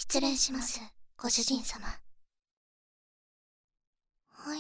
失礼します、ご主人様。 はい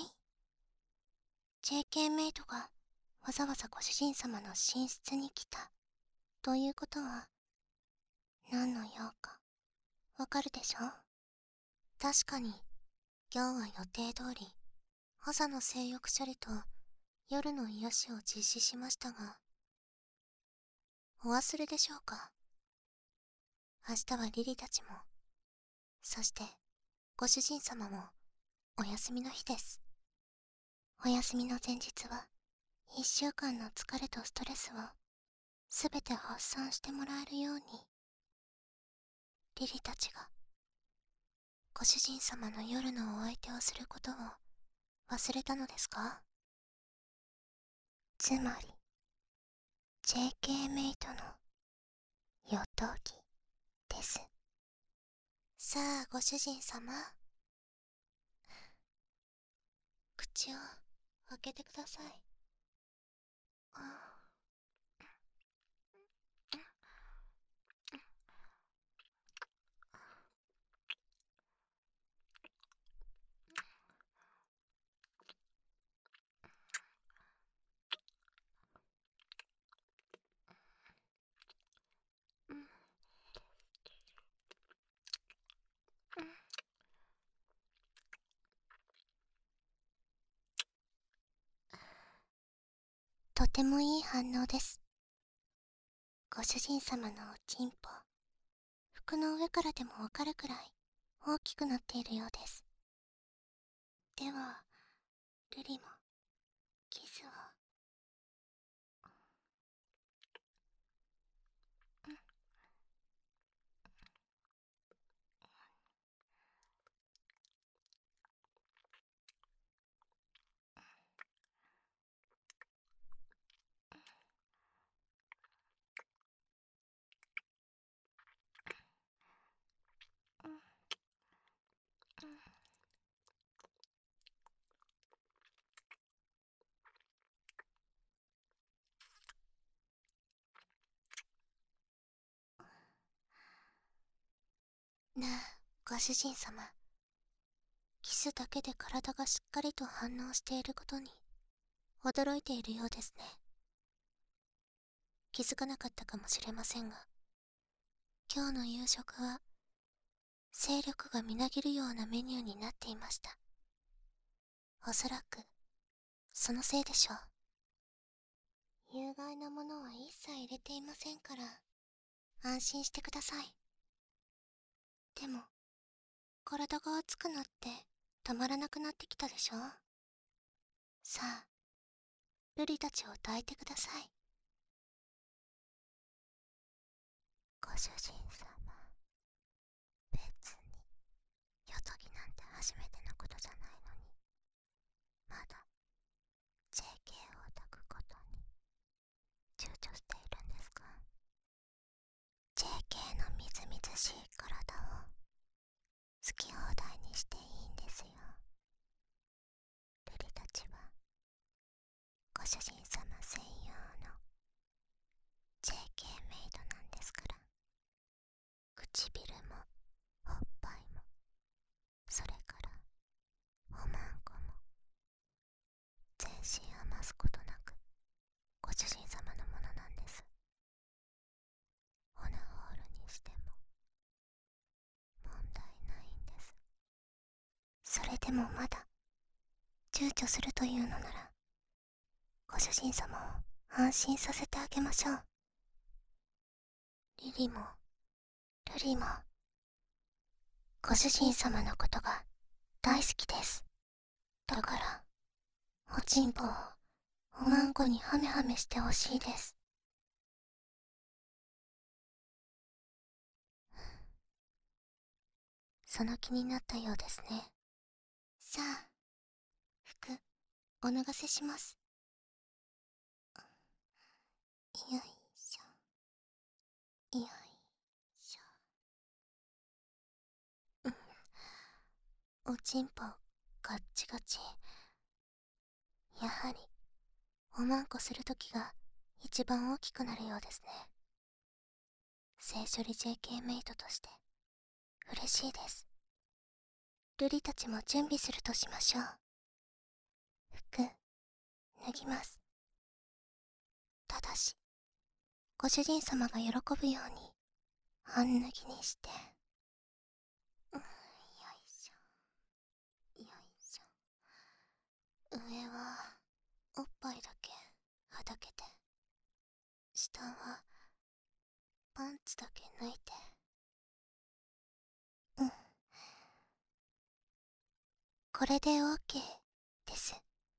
。JK メイドがわざわざご主人様の寝室に来たということは何の用かわかるでしょ？確かに今日は予定通り朝の性欲処理と夜の癒しを実施しましたが、お忘れでしょうか？明日はリリたちも、そしてご主人様もお休みの日です。お休みの前日は1週間の疲れとストレスをすべて発散してもらえるように、リリたちがご主人様の夜のお相手をすることを忘れたのですか？つまり JK メイトの予討期です。さあご主人様、口を開けてください。とてもいい反応です。ご主人様のおちんぽ、服の上からでもわかるくらい大きくなっているようです。ではルリもキスを。なあご主人様、キスだけで体がしっかりと反応していることに驚いているようですね。気づかなかったかもしれませんが、今日の夕食は精力がみなぎるようなメニューになっていました。おそらくそのせいでしょう。有害なものは一切入れていませんから安心してください。でも体が熱くなってたまらなくなってきたでしょ。さあルリたちを抱いてください。ご主人様、別によとぎなんて初めてのことじゃないのに、まだ JK を抱くことに躊躇しているんですか？ JK のみずみずしい体を好き放題にしていいんですよ。ルリたちはご主人様専用の JK メイドなんですから。唇もおっぱいも、それからおまんこも全身余すことなくご主人様のものなんです。オナホールにしても問題ないんです。それでもまだ躊躇するというのなら、ご主人様を安心させてあげましょう。リリもルリもご主人様のことが大好きです。だからおちんぽをおまんこにハメハメしてほしいです。その気になったようですね。さあ服お脱がせします。よいしょよいしょ。おちんぽガッチガチ。やはりおまんこするときが一番大きくなるようですね。性処理 JK メイトとして嬉しいです。瑠璃たちも準備するとしましょう。服、脱ぎます。ただし、ご主人様が喜ぶように、半脱ぎにして。よいしょ。よいしょ。上は、おっぱいだけ、はだけて。下は、パンツだけ脱いで。これで OK です。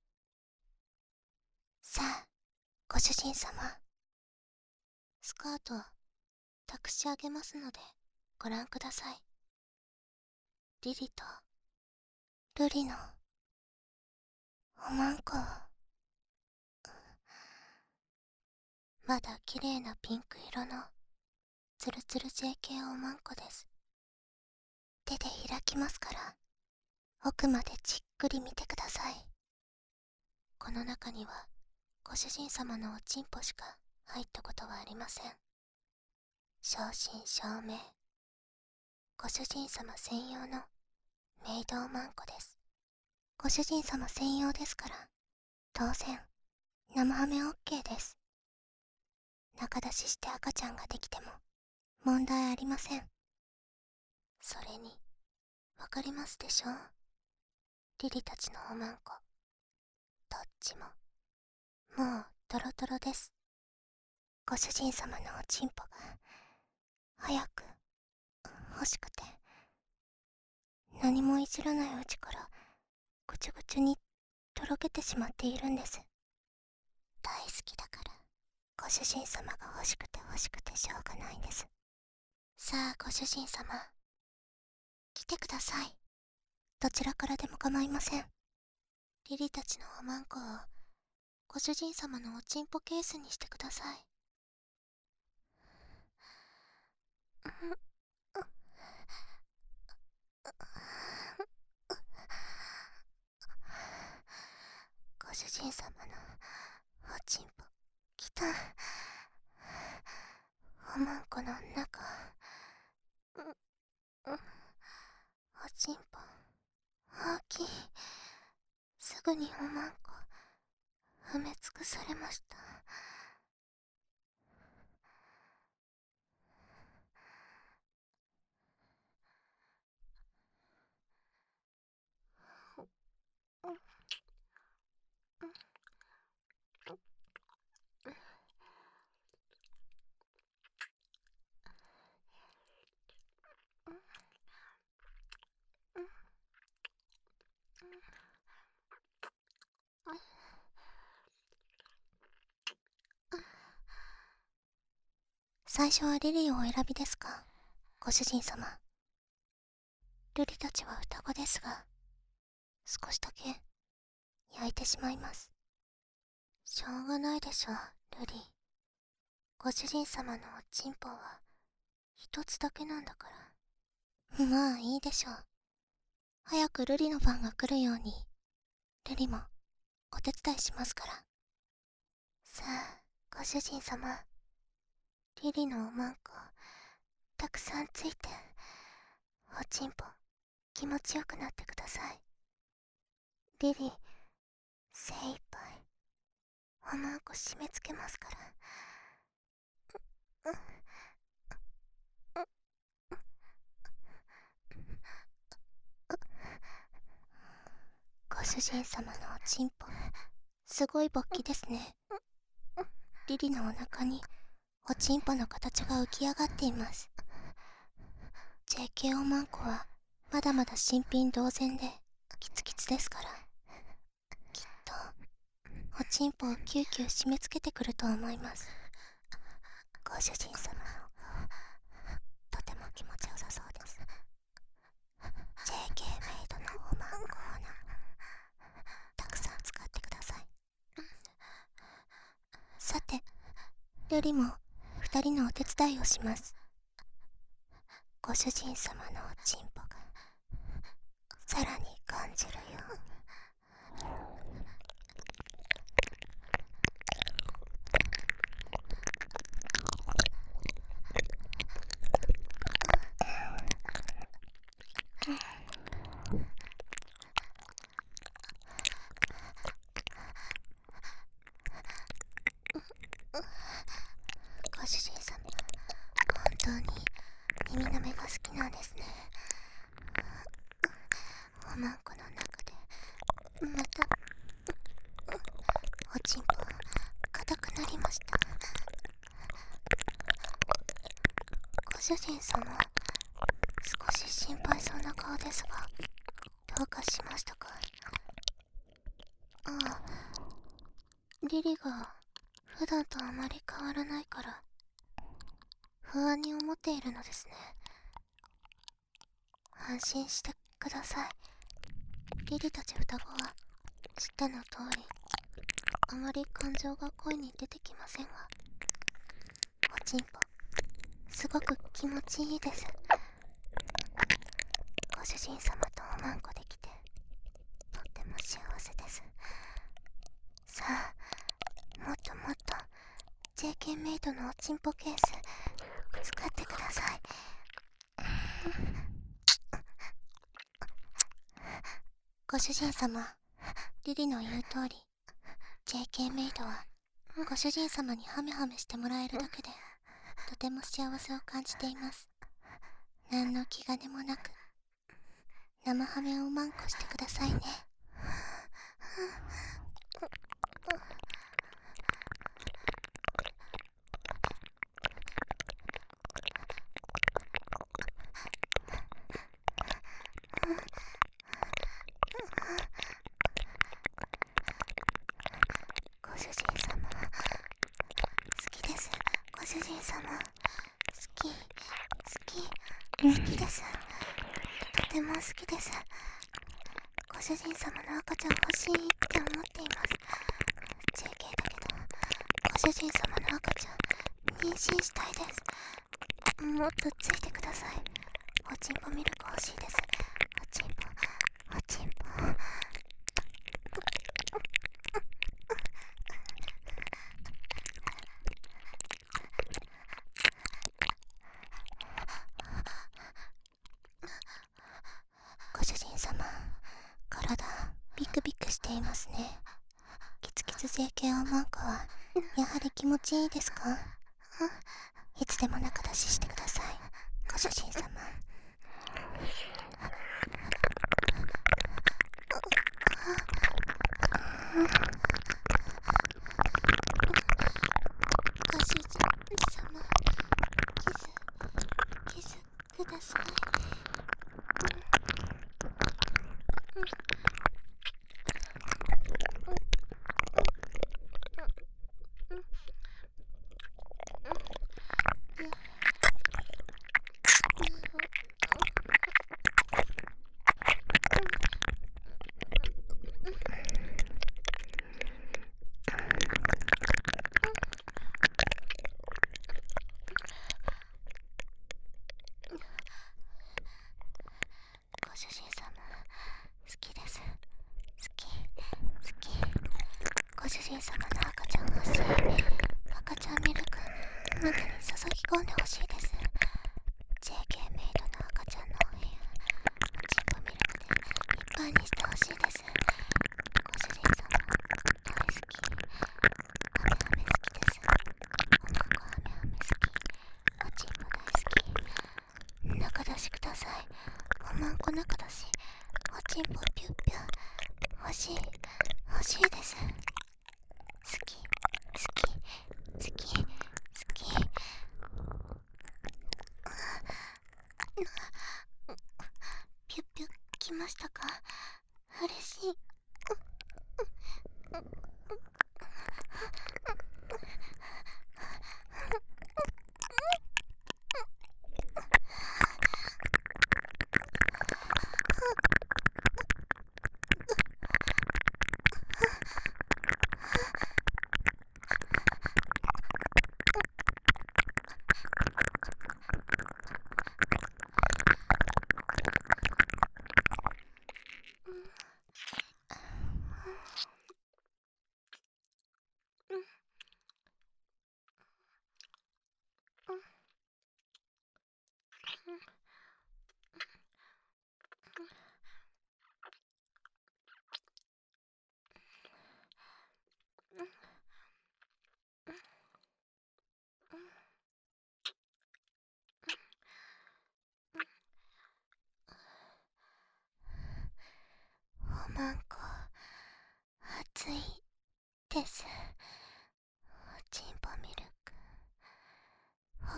さあ、ご主人様。スカート、託し上げますので、ご覧ください。リリと、ルリの、おまんこ。まだ綺麗なピンク色の、ツルツル JK おまんこです。手で開きますから、奥までじっくり見てください。この中には、ご主人様のおちんぽしか入ったことはありません。正真正銘、ご主人様専用のメイドおまんこです。ご主人様専用ですから、当然、生ハメ OK です。中出しして赤ちゃんができても、問題ありません。それに、わかりますでしょう？リリたちのおまんこ。どっちも、もうトロトロです。ご主人様のおちんぽが、早く、欲しくて、何もいじらないうちから、ぐちゅぐちゅに、とろけてしまっているんです。大好きだから、ご主人様が欲しくて欲しくてしょうがないんです。さあ、ご主人様。来てください。どちらからでも構いません。リリたちのおまんこを、ご主人様のおちんぽケースにしてください。ご主人様のおちんぽ、きた。おまんこの中、おちんぽ、大きい。すぐにおまんこ、埋め尽くされました。最初はリリーをお選びですか、ご主人様。ルリたちは双子ですが、少しだけ焼いてしまいます。しょうがないでしょ、ルリ。ご主人様のおちんぽは一つだけなんだから。まあいいでしょう。早くルリの番が来るように、ルリもお手伝いしますから。さあ、ご主人様。リリのおまんこ、たくさんついて、おちんぽ、気持ちよくなってください。リリ、精一杯、おまんこ締め付けますから。ご主人様のおちんぽ、すごい勃起ですね。リリのお腹に、おちんぽの形が浮き上がっています。JK おまんこは、まだまだ新品同然で、キツキツですから。きっと、おちんぽをキューキュー締め付けてくると思います。ご主人様のとても気持ちよさそうです。JK メイドのおまんこをたくさん使ってください。さて、ルリも二人のお手伝いをします。ご主人様のおちんぽがさらに感じるように。 当に耳なめが好きなんですね。おまんこの中でまたおちんぽ硬くなりました。ご主人様、少し心配そうな顔ですが、どうかしましたか？ああ、リリが普段とあまり変わらないから不安に思っているのですね。安心してください。リリたち双子は知ったの通りあまり感情が声に出てきませんが、おちんぽすごく気持ちいいです。ご主人様とおまんこできてとっても幸せです。さあ、もっともっと JK メイドのおちんぽケース使ってください。ご主人様、リリの言う通り JK メイドはご主人様にハメハメしてもらえるだけでとても幸せを感じています。何の気兼ねもなく生ハメをマンコしてくださいね。ご主人様、好きです。ご主人様、好き、好きです。とても好きです。ご主人様の赤ちゃん欲しいって思っています。JK だけど、ご主人様の赤ちゃん、妊娠したいです。もっとついてください。おちんぽミルク欲しいです。おちんぽ、おちんぽ。ご主人様、体ビクビクしていますね。キツキツ JK おまんこはやはり気持ちいいですか？いつでも中出ししてください、ご主人様。ご主人様、キスください。ご主人様、好きです。好き。ご主人様の赤ちゃん欲しい。赤ちゃんミルク中に注ぎ込んでほしいです。 JK メイドの赤ちゃんのお部屋、おちんぽミルクでいっぱいにしてほしいです。ご主人様大好き。ハメハメ好きです。おまんこハメハメ好き。おちんぽ大好き。中出しください。おまんこ中出し。おちんぽピュッピュ欲しいです。好き。ピュッピュ来ましたか？嬉しい。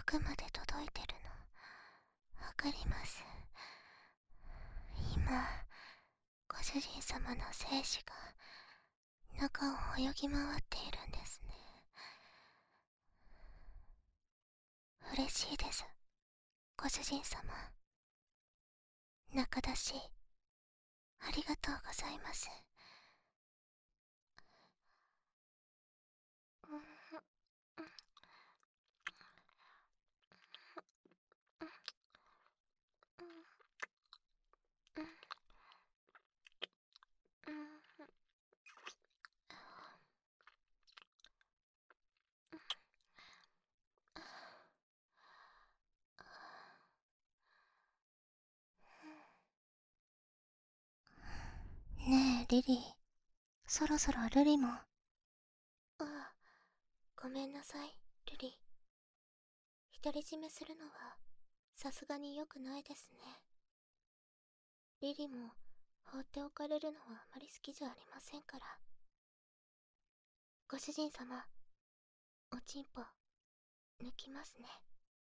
くまで届いてるのわかります。今ご主人様の精子が中を泳ぎ回っているんですね。嬉しいです、ご主人様。中出しありがとうございます。ねえリリー、そろそろルリも。ああ、ごめんなさいルリ。独り占めするのはさすがに良くないですね。リリも放っておかれるのはあまり好きじゃありませんから。ご主人様、おちんぽ抜きますね。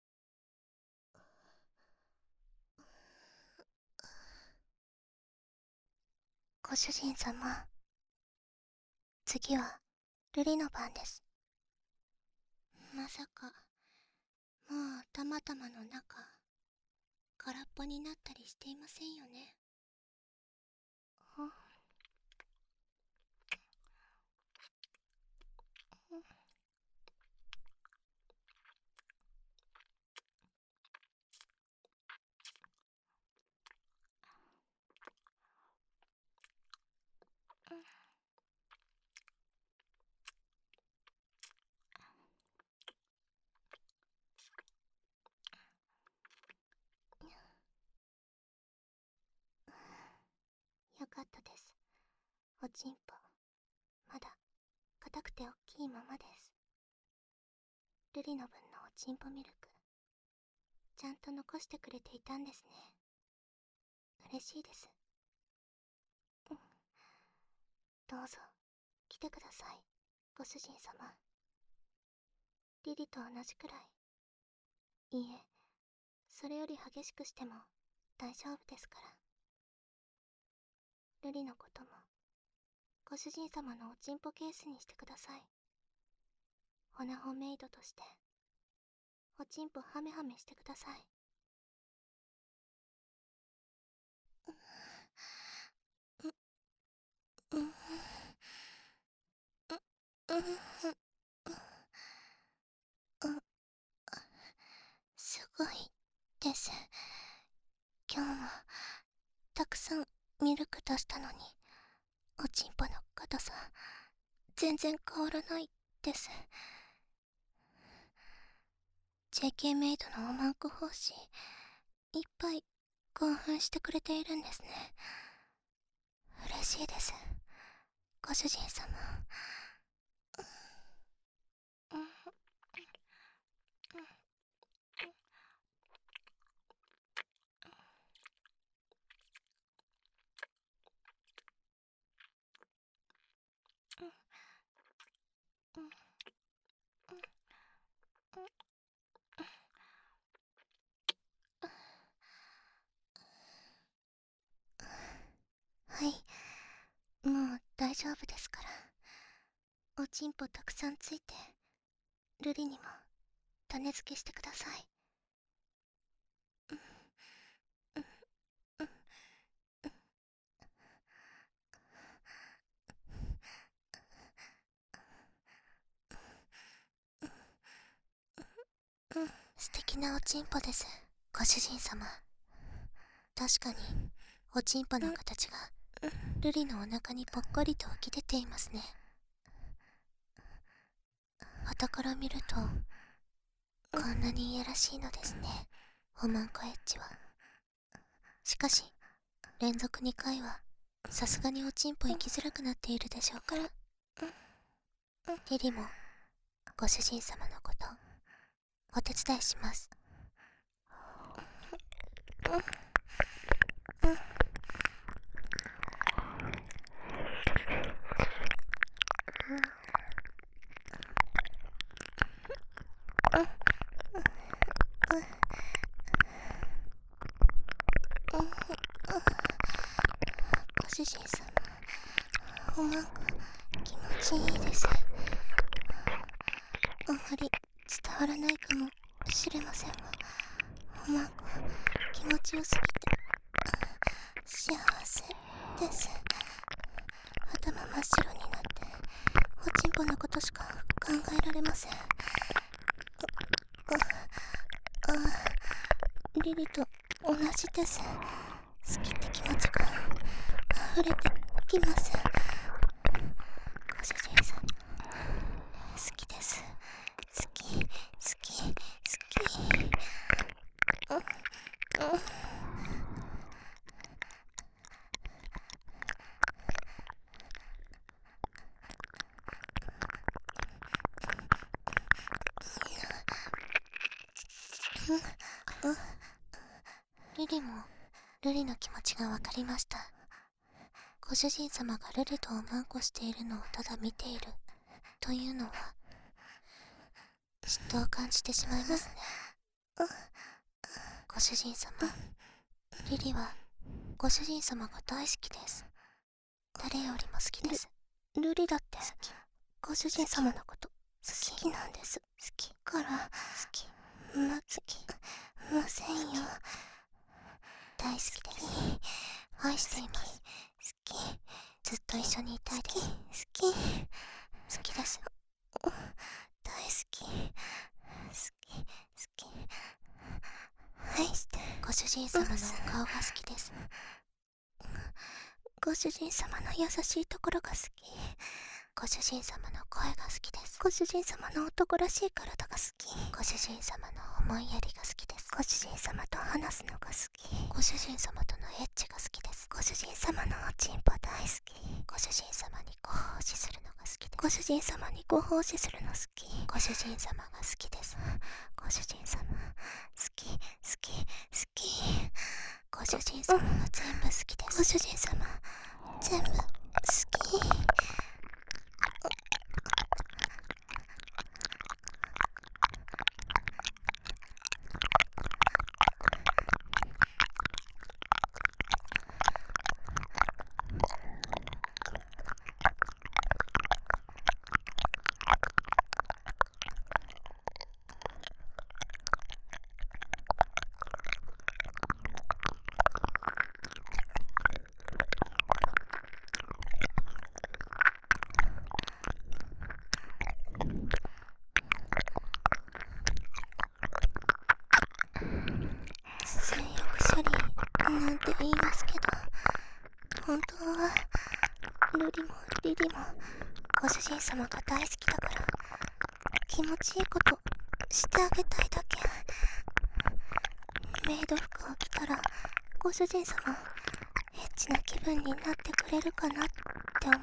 ご主人様、次はルリの番です。まさかもうたまたまの中空っぽになったりしていませんよね。よかったです。おちんぽまだ硬くて大きいままです。ルリの分のおちんぽミルクちゃんと残してくれていたんですね。嬉しいです。どうぞ来てください、ご主人様。リリと同じくらい、いいえ、それより激しくしても大丈夫ですから。ルリのこともご主人様のおちんぽケースにしてください。オナホメイドとしておちんぽハメハメしてください。すごいです。今日もたくさんミルク出したのにおちんぽの硬さ全然変わらないです。 JK メイドのおまんこ奉仕いっぱい興奮してくれているんですね。嬉しいです、ご主人様。はい、もう大丈夫ですから。おちんぽたくさんついてルリにも種付けしてください。素敵なおちんぽです、ご主人様。確かにおちんぽの形がルリのお腹にぽっこりと浮き出ていますね。傍から見るとこんなにいやらしいのですね、おまんこエッジは。しかし連続2回はさすがにおちんぽ行きづらくなっているでしょうから。リリもご主人様のことお手伝いします。 主人様、おまんこ気持ちいいです。あまり伝わらないかもしれませんが、おまんこ気持ちよすぎて幸せです。頭真っ白になっておちんぽのことしか考えられません。リリと同じです。好きって気持ちが溢れてきます。ご主人さん、好きです。好き、好き、好き。リリもルリの気持ちがわかりました。ご主人様がルリとおまんこしているのをただ見ているというのは嫉妬を感じてしまいますね。ご主人様、リリはご主人様が大好きです。誰よりも好きです。ルリだってご主人様のこと好きなんです。好きから好きませんよ。大好きです。愛しています。好き。ずっと一緒にいたいです。好きです。大好き。好き。愛して。ご主人様のお顔が好きです。ご主人様の優しいところが好き。ご主人様の声が好きです。ご主人様の男らしい体が好き。ご主人様の思いやりが好きです。ご主人様と話すのが好き。ご主人様とのエッチが好きです。ご主人様のおちんぽ大好き。ご主人様にご奉仕するのが好きです。ご主人様にご奉仕するの好き。ご主人様が好きです。ご主人様好き。ご主人様が全部好きです。ご主人様全部好き。性欲処理なんて言いますけど、本当はルリもリリもご主人様が大好きだから気持ちいいことしてあげたいだけ。メイド服を着たらご主人様エッチな気分になってくれるかなって思って。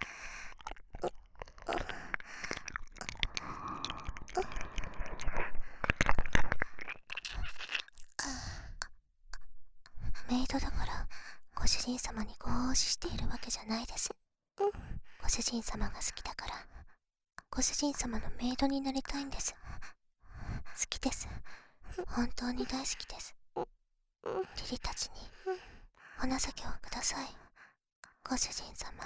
メイドだからご主人様にご奉仕しているわけじゃないです。ご主人様が好きだからご主人様のメイドになりたいんです。好きです。本当に大好きです。リリたちにお情けをください。ご主人様。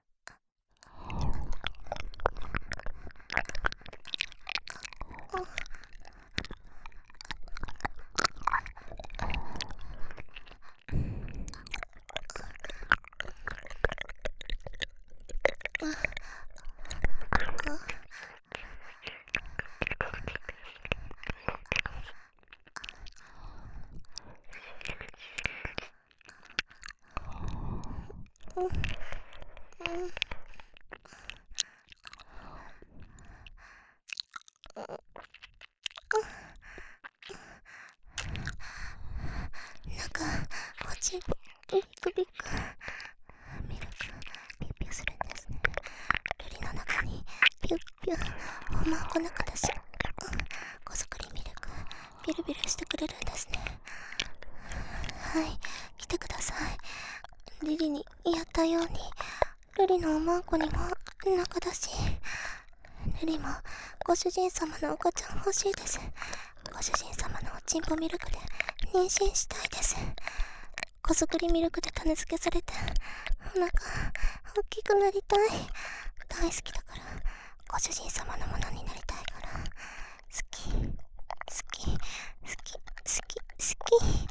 おちんぽビックビックミルクピュッピュするんですね。ルリの中にピュッピュおまんこ中だし、こそくりミルクビルビルしてくれるんですね。はい、来てください。リリにやったようにルリのおまんこにも中だし、ルリもご主人様の赤ちゃん欲しいです。ご主人様のおちんぽミルクで妊娠したいです。こそくりミルクで種付けされてお腹大きくなりたい。大好きだから、ご主人様のものになりたいから。好き好き好き好き好き。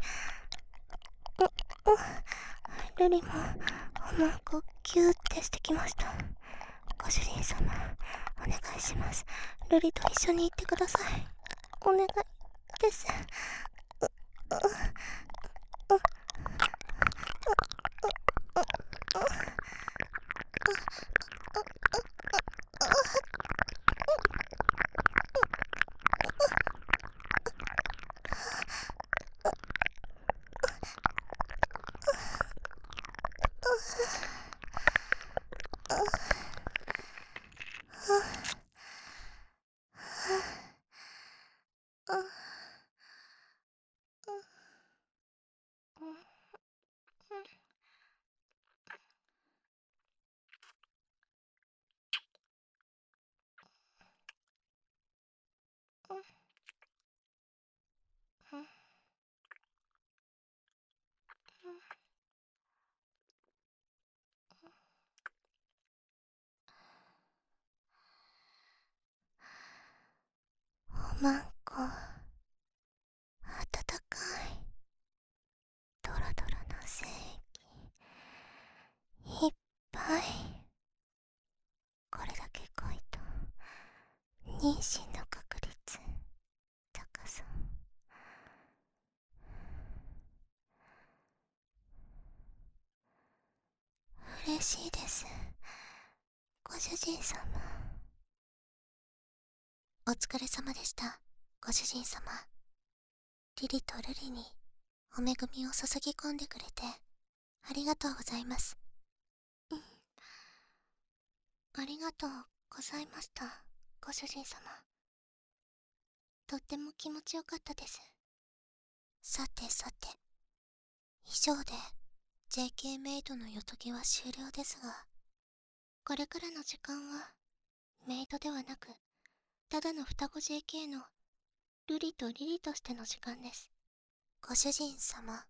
ルリもおまんこギューってしてきました。ご主人様、お願いします。ルリと一緒に行ってください。お願いです。おまんこ、あたたかいドロドロの精液いっぱい。これだけ濃いと妊娠の確率高そう。嬉しいです、ご主人様。お疲れ様でした、ご主人様。リリとルリにお恵みを注ぎ込んでくれてありがとうございます。ありがとうございました、ご主人様。とっても気持ちよかったです。さてさて、以上で JK メイドのよとぎは終了ですが、これからの時間はメイドではなく、ただの双子 JK のルリとリリとしての時間です。ご主人様。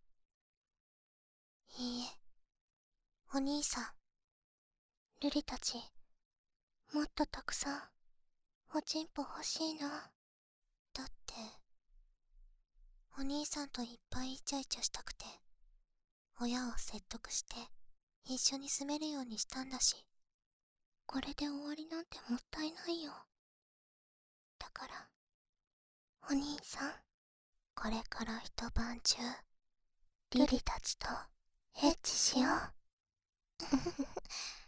いいえ、お兄さん。ルリたち、もっとたくさんおちんぽ欲しいな。だって、お兄さんといっぱいイチャイチャしたくて、親を説得して一緒に住めるようにしたんだし、これで終わりなんてもったいないよ。だから、お兄さん、これから一晩中リリたちとエッチしよう。